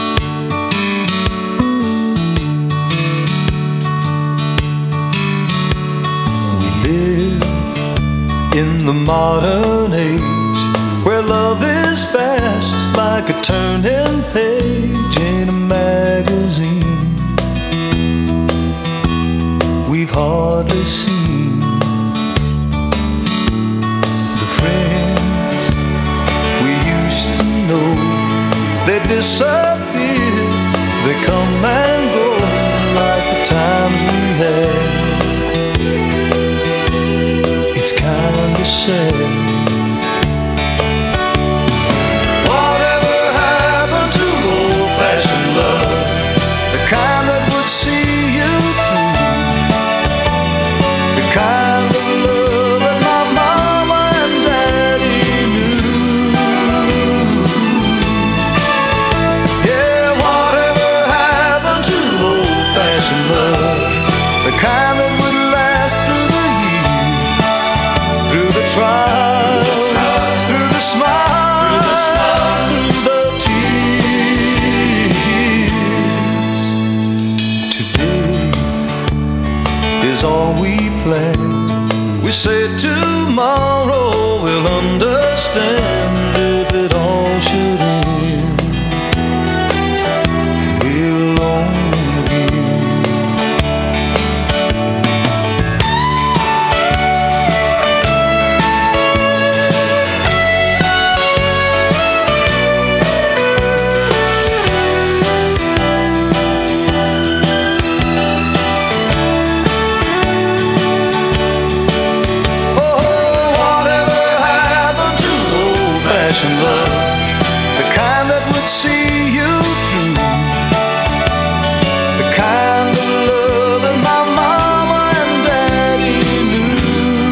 We live in the modern age where love is fast like a turning page in a magazine. We've hardly seen the friends we used to know. They disappear, they come and go like the times we had. It's kinda sad. Whatever happened to old-fashioned love, the kind that would see you through? Kind of love that my mama and daddy knew. say tomorrow we'll understand if it all should end. We're alone again. Love, the kind that would see you through, the kind of love that my mama and daddy knew.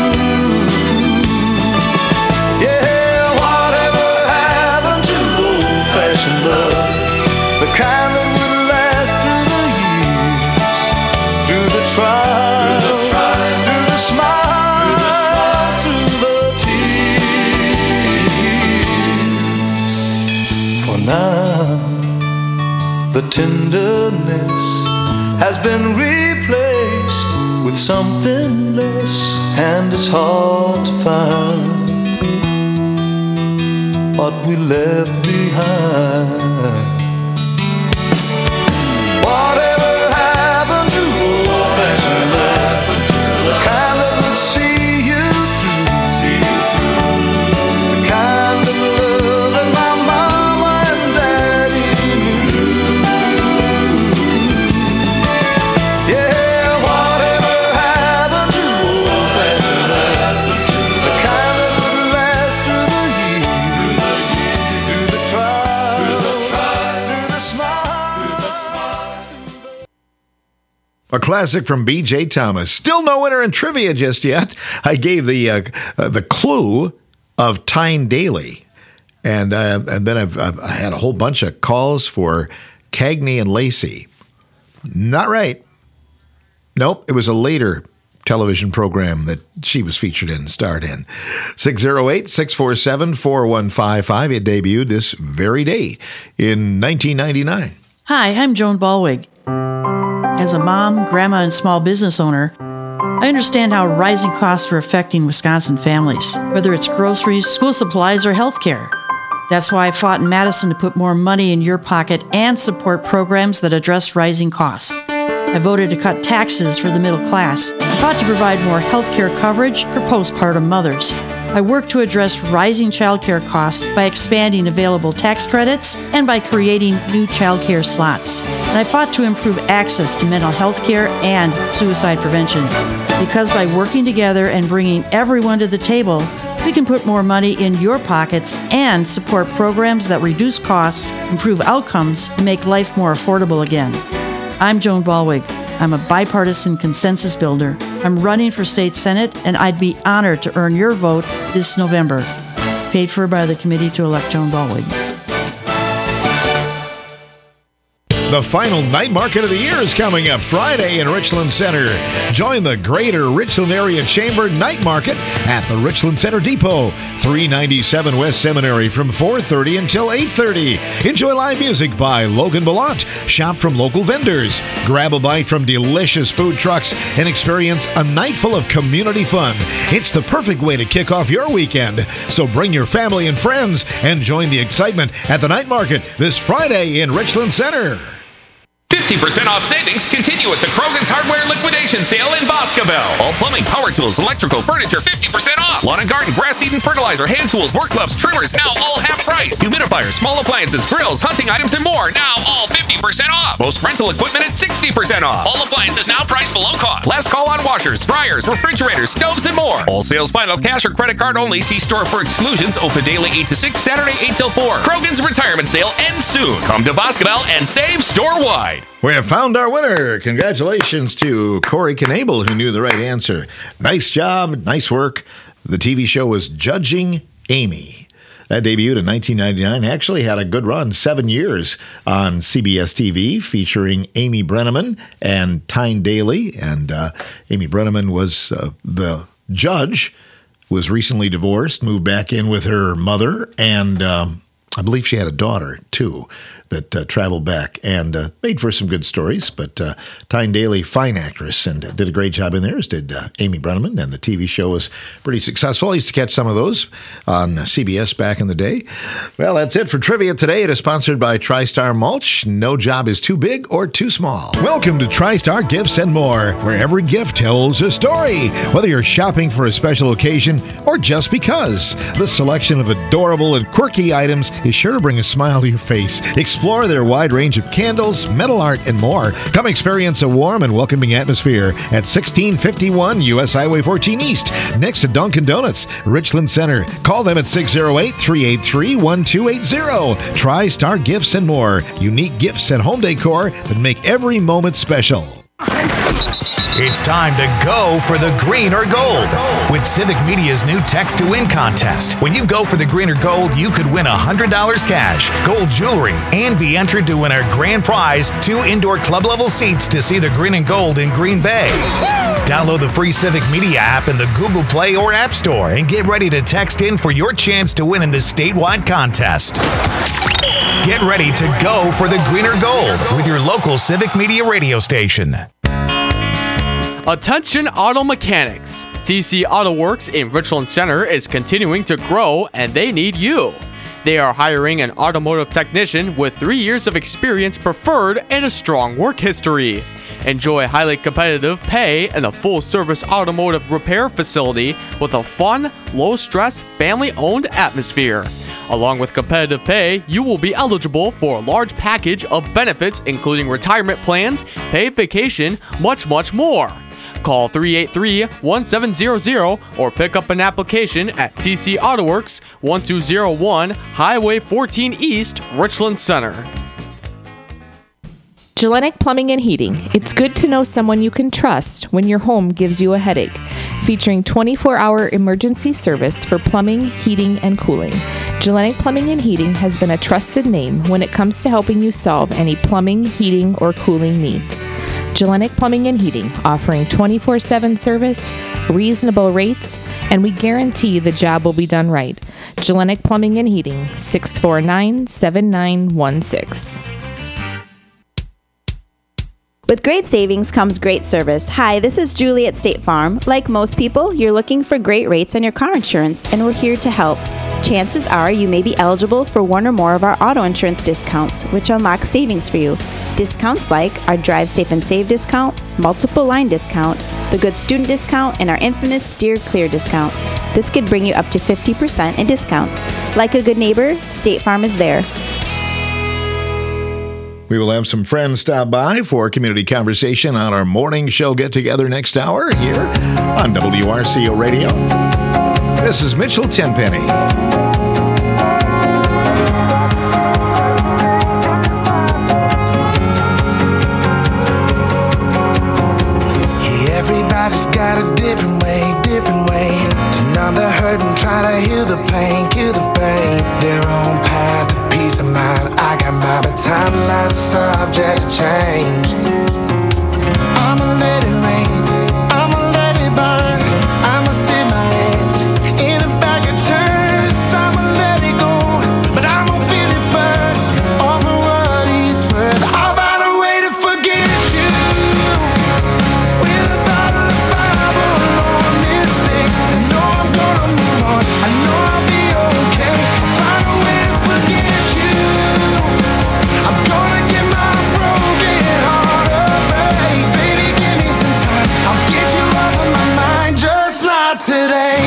Yeah, whatever happened to old-fashioned love, the kind that would last through the years, through the trials, through the, trials, through the smiles, through the now, the tenderness has been replaced with something less, and it's hard to find what we left behind. Whatever happened to old-fashioned love, the kind that would see you through, see you through, the kind of love that my mama A classic from B J Thomas. Still no winner in trivia just yet. I gave the uh, uh, the clue of Tyne Daly. And, uh, and then I've, I've I had a whole bunch of calls for Cagney and Lacey. Not right. Nope, it was a later television program that she was featured in and starred in. six oh eight, six four seven, four one five five. It debuted this very day in nineteen ninety-nine. Hi, I'm Joan Balwig. As a mom, grandma, and small business owner, I understand how rising costs are affecting Wisconsin families, whether it's groceries, school supplies, or healthcare. That's why I fought in Madison to put more money in your pocket and support programs that address rising costs. I voted to cut taxes for the middle class. I fought to provide more healthcare coverage for postpartum mothers. I worked to address rising childcare costs by expanding available tax credits and by creating new childcare slots. And I fought to improve access to mental health care and suicide prevention. Because by working together and bringing everyone to the table, we can put more money in your pockets and support programs that reduce costs, improve outcomes, and make life more affordable again. I'm Joan Balwig. I'm a bipartisan consensus builder. I'm running for state senate, and I'd be honored to earn your vote this November. Paid for by the Committee to Elect Joan Balwig. The final night market of the year is coming up Friday in Richland Center. Join the Greater Richland Area Chamber Night Market at the Richland Center Depot, three ninety-seven West Seminary from four thirty until eight thirty. Enjoy live music by Logan Ballant. Shop from local vendors. Grab a bite from delicious food trucks and experience a night full of community fun. It's the perfect way to kick off your weekend. So bring your family and friends and join the excitement at the night market this Friday in Richland Center. fifty percent off savings continue at the Krogan's Hardware Liquidation Sale in Boscoville. All plumbing, power tools, electrical, furniture, fifty percent off. Lawn and garden, grass seed and fertilizer, hand tools, work gloves, trimmers, now all half price. Humidifiers, small appliances, grills, hunting items, and more, now all fifty percent off. Most rental equipment at sixty percent off. All appliances now priced below cost. Last call on washers, dryers, refrigerators, stoves, and more. All sales final, cash or credit card only. See store for exclusions. Open daily eight to six, Saturday eight till four. Krogan's retirement sale ends soon. Come to Boscoville and save store-wide. We have found our winner. Congratulations to Corey Knable, who knew the right answer. Nice job, nice work. The T V show was Judging Amy. That debuted in nineteen ninety-nine. Actually had a good run, seven years on C B S T V, featuring Amy Brenneman and Tyne Daly. And uh, Amy Brenneman was uh, the judge, was recently divorced, moved back in with her mother, and um, I believe she had a daughter, too. that uh, traveled back and uh, made for some good stories. But uh, Tyne Daly, fine actress, and uh, did a great job in there, as did uh, Amy Brenneman, and the T V show was pretty successful. I used to catch some of those on C B S back in the day. Well, that's it for trivia today. It is sponsored by TriStar Mulch. No job is too big or too small. Welcome to TriStar Gifts and More, where every gift tells a story. Whether you're shopping for a special occasion or just because, the selection of adorable and quirky items is sure to bring a smile to your face. Explore their wide range of candles, metal art, and more. Come experience a warm and welcoming atmosphere at sixteen fifty-one U S Highway fourteen East, next to Dunkin' Donuts, Richland Center. Call them at six oh eight, three eight three, one two eight zero. TriStar Gifts and More. Unique gifts and home decor that make every moment special. It's time to go for the green or gold with Civic Media's new Text to Win contest. When you go for the green or gold, you could win one hundred dollars cash, gold jewelry, and be entered to win our grand prize, two indoor club-level seats to see the green and gold in Green Bay. Download the free Civic Media app in the Google Play or App Store and get ready to text in for your chance to win in this statewide contest. Get ready to go for the green or gold with your local Civic Media radio station. Attention auto mechanics! T C Auto Works in Richland Center is continuing to grow and they need you. They are hiring an automotive technician with three years of experience preferred and a strong work history. Enjoy highly competitive pay and a full-service automotive repair facility with a fun, low-stress, family-owned atmosphere. Along with competitive pay, you will be eligible for a large package of benefits including retirement plans, paid vacation, much, much more. Call three eight three, one seven zero zero or pick up an application at T C Auto Works, one two zero one Highway fourteen East, Richland Center. Gellenic Plumbing and Heating. It's good to know someone you can trust when your home gives you a headache. Featuring twenty-four hour emergency service for plumbing, heating, and cooling. Gellenic Plumbing and Heating has been a trusted name when it comes to helping you solve any plumbing, heating, or cooling needs. Gellenic Plumbing and Heating, offering twenty-four seven service, reasonable rates, and we guarantee the job will be done right. Gellenic Plumbing and Heating, six four nine, seven nine one six. With great savings comes great service. Hi, this is Julie at State Farm. Like most people, you're looking for great rates on your car insurance, and we're here to help. Chances are you may be eligible for one or more of our auto insurance discounts, which unlock savings for you. Discounts like our Drive Safe and Save discount, multiple line discount, the Good Student discount, and our infamous Steer Clear discount. This could bring you up to fifty percent in discounts. Like a good neighbor, State Farm is there. We will have some friends stop by for community conversation on our morning show get-together next hour here on W R C O Radio. This is Mitchell Tenpenny. Yeah, everybody's got a different way, different way to numb the hurt and try to heal the pain, kill the pain. Their own path to peace of mind. I got mine, but time lies subject to change. I'ma let it rain, I'ma let it burn, I'ma sit my hands in a bag of turns. I'ma let it go, but I'm gonna feel it first. All for what it's worth. I'll find a way to forget you with a bottle of Bible or a mistake. I know I'm gonna move on, I know I'll be okay. I'll find a way to forget you. I'm gonna get my broken heart away. Baby, give me some time, I'll get you off of my mind, just not today.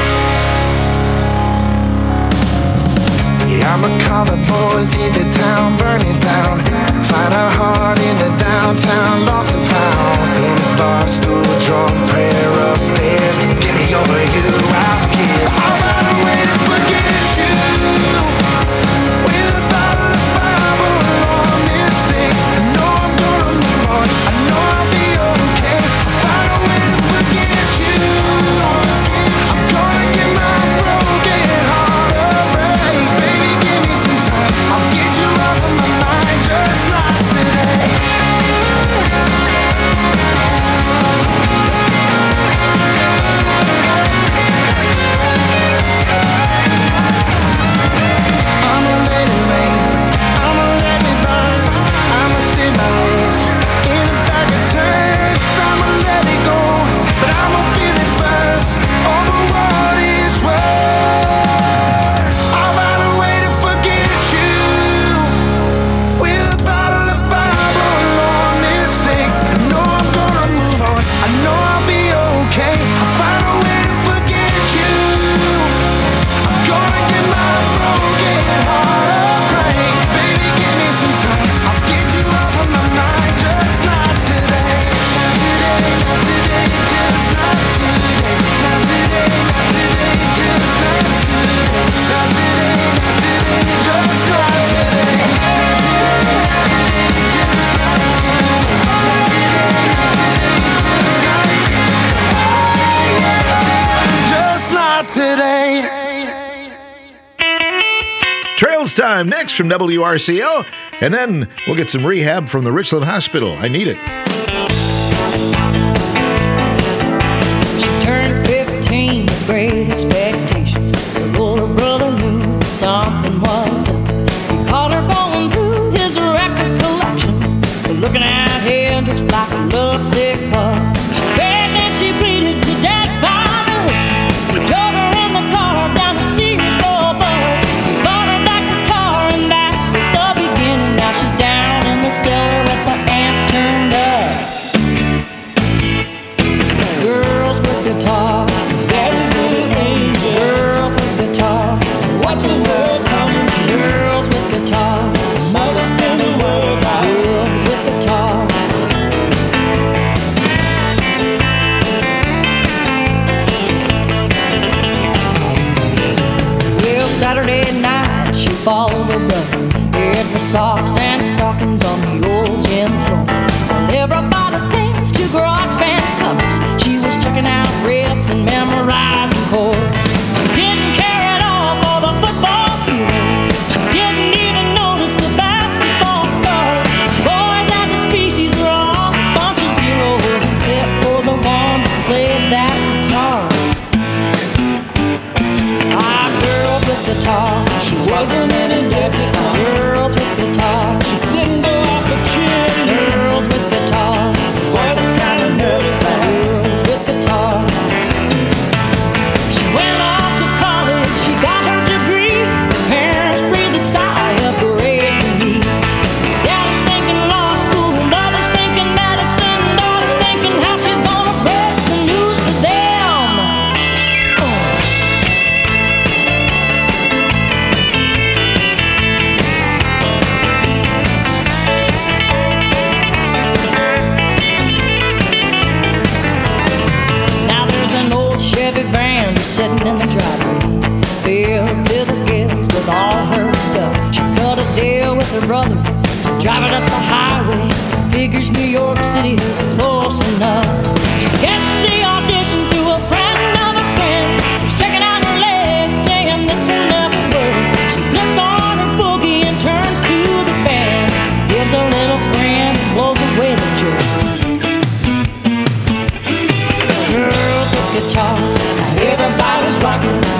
Yeah, I'ma call the boys, hit the town, burn it down. Find a heart in the downtown, lost and found. In the bar stool, drunk, prayer upstairs. Get me over you, I'll give. I'll find a way to forget you with a bottle of Bible or a mistake. I know I'm gonna move on, I know I'll be okay. I'll find a way to forget you. I'm gonna get my broken heart away. Baby, give me some time, I'll get you today. Trails time next from W R C O, and then we'll get some rehab from the Richland Hospital. I need it. She turned fifteen with great expectations. Her older brother knew that something was up. He caught her going through his record collection, looking at Hendrix like a lovesick pup. She begged and she pleaded to Dad, finally listen. He drove her in the car down to Sears for a bug. He bought her that guitar and that was the beginning. Now she's down in the cellar with the amp turned up. Girls with guitars, daddy's little angel. Girls with guitars, what's the world coming to? Girls with guitars, mother's tender word about girls with guitars. Well, Saturday night she followed her brother, hid with socks and stockings on the old gym floor. While everybody thinks to garage band covers, she was checking out riffs and memorizing chords. She didn't care at all for the football heroes. She didn't even notice the basketball stars. Boys as a species were all a bunch of zeros, except for the ones who played that guitar. Ah, girls with guitars, she wasn't any debutante. Girls with guitars, she didn't go out for cheerleading. Girls with guitars, wasn't kind of nervous. Girls with guitars. She went off to college, she got her degree. Her parents breathed a sigh of great relief. Daddy's thinking law school, mother's thinking medicine, daughter's thinking how she's gonna break the news to them. Now there's an old Chevy van just sitting in the driveway, filled to the gills with all her stuff. She cut a deal with her brother to drive it up the highway. Figures New York City is close enough. She gets the audition through a friend of a friend. She's checking out her legs, saying this will never work. She flips on her boogie and turns to the band, gives a little grin, blows away the jerk. Girls with guitars, everybody's rocking.